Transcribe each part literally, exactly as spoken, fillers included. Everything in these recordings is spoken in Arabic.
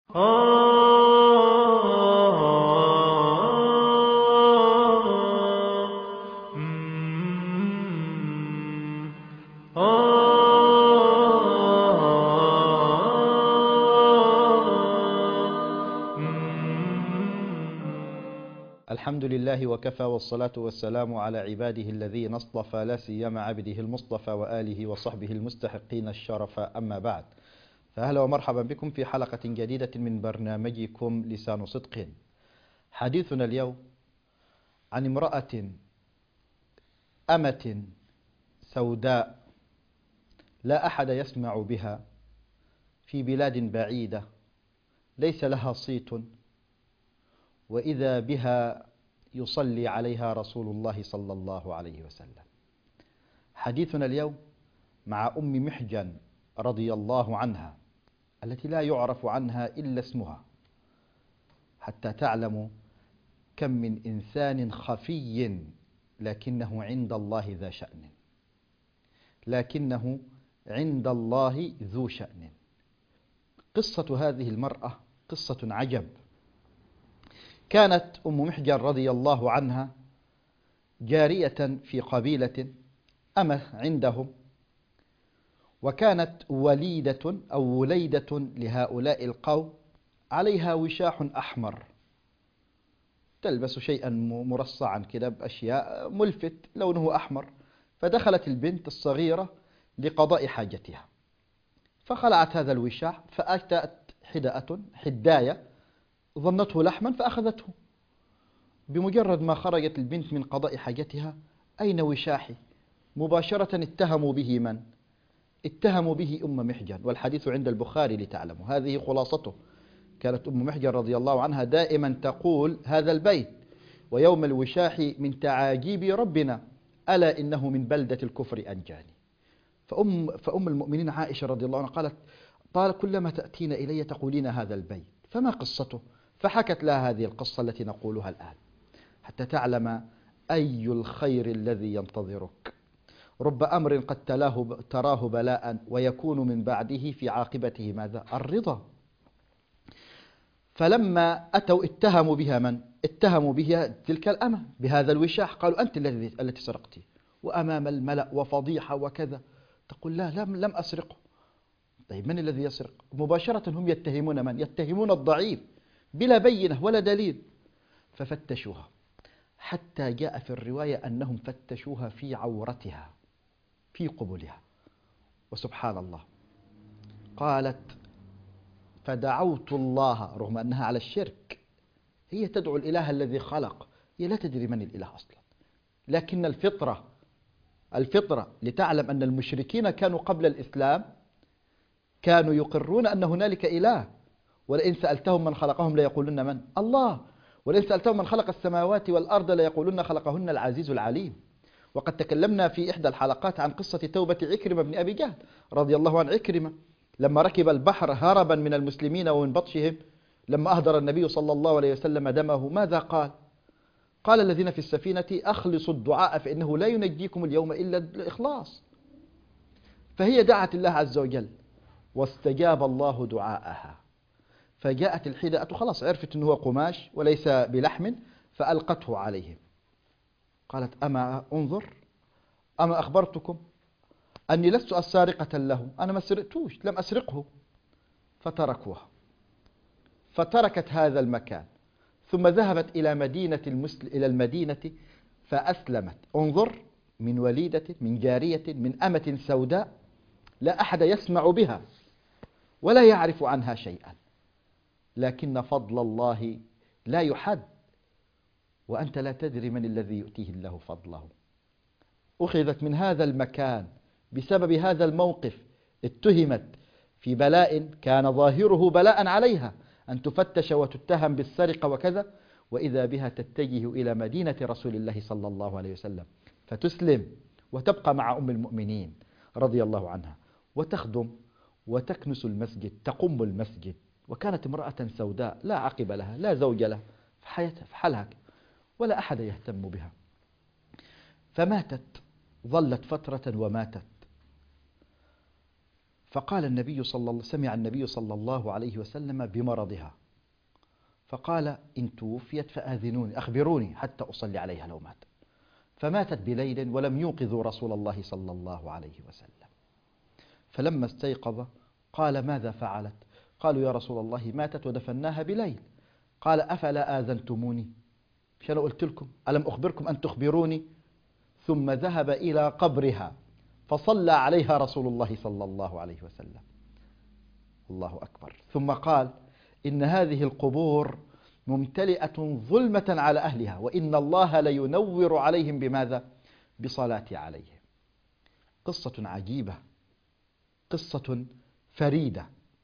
الحمد لله وكفى، والصلاة والسلام على عباده الذين اصطفى، لا سيما عبده المصطفى وآله وصحبه المستحقين الشرف. أما بعد، فأهلا ومرحبا بكم في حلقة جديدة من برنامجكم لسان صدق. حديثنا اليوم عن امرأة أمة سوداء لا أحد يسمع بها في بلاد بعيدة، ليس لها صيت، وإذا بها يصلي عليها رسول الله صلى الله عليه وسلم. حديثنا اليوم مع أم محجن رضي الله عنها، التي لا يعرف عنها إلا اسمها، حتى تعلموا كم من إنسان خفي لكنه عند الله ذا شأن، لكنه عند الله ذو شأن. قصة هذه المرأة قصة عجب. كانت أم محجن رضي الله عنها جارية في قبيلة أمة عندهم، وكانت وليدة أو وليدة لهؤلاء القوم، عليها وشاح أحمر، تلبس شيئا مرصعا كده بأشياء ملفت لونه أحمر. فدخلت البنت الصغيرة لقضاء حاجتها، فخلعت هذا الوشاح، فأتت حدأة حداية ظنته لحما فأخذته. بمجرد ما خرجت البنت من قضاء حاجتها: أين وشاحي؟ مباشرة اتهموا به من؟ اتهموا به أم محجن، والحديث عند البخاري لتعلموا. هذه خلاصته. كانت أم محجن رضي الله عنها دائما تقول هذا البيت: ويوم الوشاح من تعاجيب ربنا، ألا إنه من بلدة الكفر أنجاني. فأم, فأم المؤمنين عائشة رضي الله عنها قالت: قال كلما تأتين إلي تقولين هذا البيت، فما قصته؟ فحكت لها هذه القصة التي نقولها الآن، حتى تعلم أي الخير الذي ينتظرك. رب أمر قد تلاه تراه بلاء، ويكون من بعده في عاقبته ماذا؟ الرضا. فلما أتوا اتهموا بها من؟ اتهموا بها تلك الأمة بهذا الوشاح، قالوا أنت الذي التي سرقتي، وأمام الملأ وفضيحة وكذا. تقول لا، لم, لم أسرقه. طيب من الذي يسرق؟ مباشرة هم يتهمون من؟ يتهمون الضعيف بلا بينة ولا دليل. ففتشوها، حتى جاء في الرواية أنهم فتشوها في عورتها، في قبلها. وسبحان الله، قالت: فدعوت الله، رغم أنها على الشرك، هي تدعو الإله الذي خلق، هي لا تدري من الإله أصلا، لكن الفطرة الفطرة لتعلم أن المشركين كانوا قبل الإسلام كانوا يقرون أن هنالك إله، ولئن سألتهم من خلقهم ليقولون من؟ الله. ولئن سألتهم من خلق السماوات والأرض ليقولون خلقهن العزيز العليم. وقد تكلمنا في إحدى الحلقات عن قصة توبة عكرمة بن أبي جهل رضي الله عن عكرمة، لما ركب البحر هربا من المسلمين ومن بطشهم، لما أهدر النبي صلى الله عليه وسلم دمه، ماذا قال؟ قال: الذين في السفينة أخلصوا الدعاء فإنه لا ينجيكم اليوم إلا الإخلاص. فهي دعت الله عز وجل واستجاب الله دعاءها، فجاءت الحدأة، خلاص عرفت أنه قماش وليس بلحم، فألقته عليهم. قالت: أما أنظر، أما أخبرتكم أني لست السارقة له، أنا ما سرقتوش، لم أسرقه. فتركوها، فتركت هذا المكان، ثم ذهبت إلى مدينة المسل... إلى المدينة فأسلمت. انظر، من وليدة، من جارية، من أمة سوداء لا أحد يسمع بها ولا يعرف عنها شيئا، لكن فضل الله لا يحد، وأنت لا تدري من الذي يؤتيه الله فضله. أخذت من هذا المكان بسبب هذا الموقف، اتهمت في بلاء كان ظاهره بلاء عليها، أن تفتش وتتهم بالسرقة وكذا، وإذا بها تتجه إلى مدينة رسول الله صلى الله عليه وسلم فتسلم وتبقى مع أم المؤمنين رضي الله عنها، وتخدم وتكنس المسجد، تقم المسجد. وكانت امرأة سوداء لا عقب لها، لا زوج لها في حياتها، في حالها، ولا أحد يهتم بها. فماتت، ظلت فترة وماتت. فقال النبي صلى الله سمع النبي صلى الله عليه وسلم بمرضها، فقال إن توفيت فآذنوني أخبروني حتى أصلي عليها لو مات. فماتت بليل ولم يوقظوا رسول الله صلى الله عليه وسلم. فلما استيقظ قال ماذا فعلت؟ قالوا يا رسول الله ماتت ودفناها بليل. قال أفلا آذنتموني؟ مش أنا قلت لكم ألم أخبركم أن تخبروني؟ ثم ذهب إلى قبرها فصلى عليها رسول الله صلى الله عليه وسلم. الله أكبر. ثم قال إن هذه القبور ممتلئة ظلمة على أهلها وإن الله لينور عليهم بماذا؟ بصلاة عليهم. قصة عجيبة، قصة فريدة.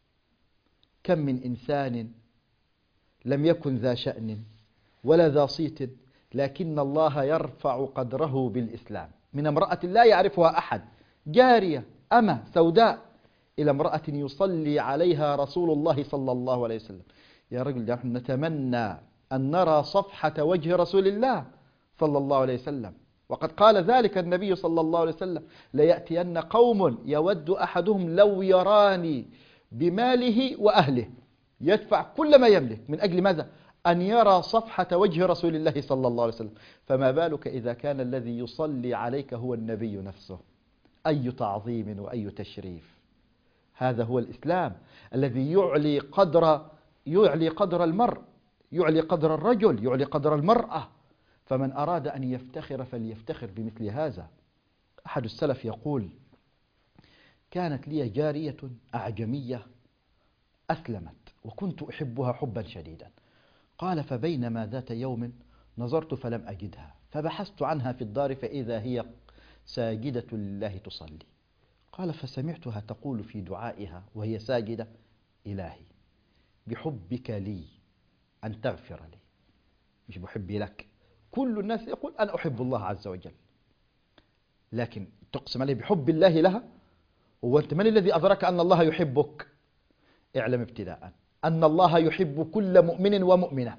كم من إنسان لم يكن ذا شأن ولا ذا صيت، لكن الله يرفع قدره بالإسلام، من امرأة لا يعرفها أحد، جارية أمة سوداء، إلى امرأة يصلي عليها رسول الله صلى الله عليه وسلم. يا رجل نحن نتمنى أن نرى صفحة وجه رسول الله صلى الله عليه وسلم، وقد قال ذلك النبي صلى الله عليه وسلم ليأتين قوم يود أحدهم لو يراني بماله وأهله، يدفع كل ما يملك من أجل ماذا؟ أن يرى صفحة وجه رسول الله صلى الله عليه وسلم. فما بالك إذا كان الذي يصلي عليك هو النبي نفسه؟ أي تعظيم وأي تشريف. هذا هو الإسلام الذي يعلي قدر يعلي قدر المرء، يعلي قدر الرجل، يعلي قدر المرأة. فمن أراد أن يفتخر فليفتخر بمثل هذا. أحد السلف يقول كانت لي جارية أعجمية أسلمت وكنت أحبها حبا شديدا. قال فبينما ذات يوم نظرت فلم أجدها، فبحثت عنها في الدار فإذا هي ساجدة لله تصلي. قال فسمعتها تقول في دعائها وهي ساجدة إلهي بحبك لي أن تغفر لي، مش بحبي لك. كل الناس يقول أنا أحب الله عز وجل، لكن تقسم عليه بحب الله لها. وأنت من الذي أدرك أن الله يحبك؟ اعلم ابتداء أن الله يحب كل مؤمن ومؤمنة.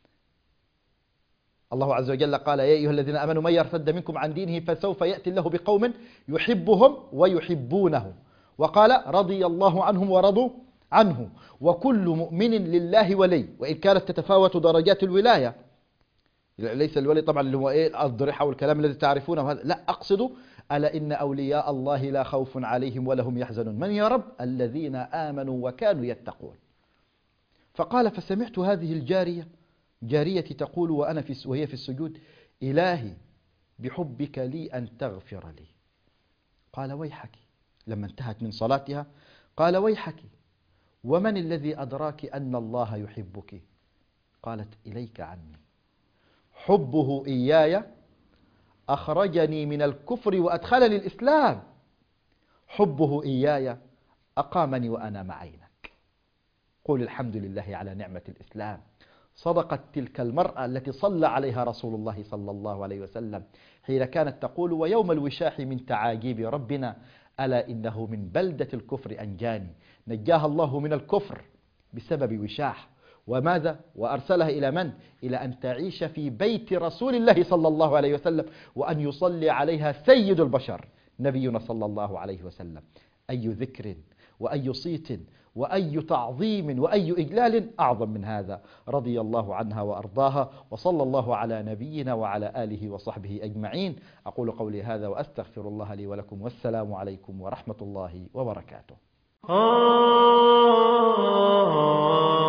الله عز وجل قال يا أيها الذين آمنوا من يرتد منكم عن دينه فسوف يأتي الله بقوم يحبهم ويحبونه، وقال رضي الله عنهم ورضوا عنه، وكل مؤمن لله ولي، وإن كانت تتفاوت درجات الولاية. ليس الولي طبعا اللي هو إيه الأضرحة والكلام الذي تعرفونه، لا أقصد ألا إن أولياء الله لا خوف عليهم ولا هم يحزنون. من يا رب؟ الذين آمنوا وكانوا يتقون. فقال فسمعت هذه الجارية جاريتي تقول وأنا في وهي في السجود إلهي بحبك لي أن تغفر لي. قال ويحك. لما انتهت من صلاتها قال ويحك ومن الذي أدراك أن الله يحبك؟ قالت إليك عني، حبه إياي أخرجني من الكفر وأدخلني الإسلام، حبه إياي أقامني وأنام عينك. قول الحمد لله على نعمة الإسلام. صدقت تلك المرأة التي صلى عليها رسول الله صلى الله عليه وسلم حين كانت تقول ويوم الوشاح من تعاجيب ربنا ألا إنه من بلدة الكفر أنجاني. نجاها الله من الكفر بسبب وشاح، وماذا؟ وأرسلها إلى من؟ إلى أن تعيش في بيت رسول الله صلى الله عليه وسلم، وأن يصلي عليها سيد البشر نبينا صلى الله عليه وسلم. أي ذكر وأي صيت وأي تعظيم وأي إجلال أعظم من هذا. رضي الله عنها وأرضاها، وصلى الله على نبينا وعلى آله وصحبه أجمعين. أقول قولي هذا وأستغفر الله لي ولكم، والسلام عليكم ورحمة الله وبركاته.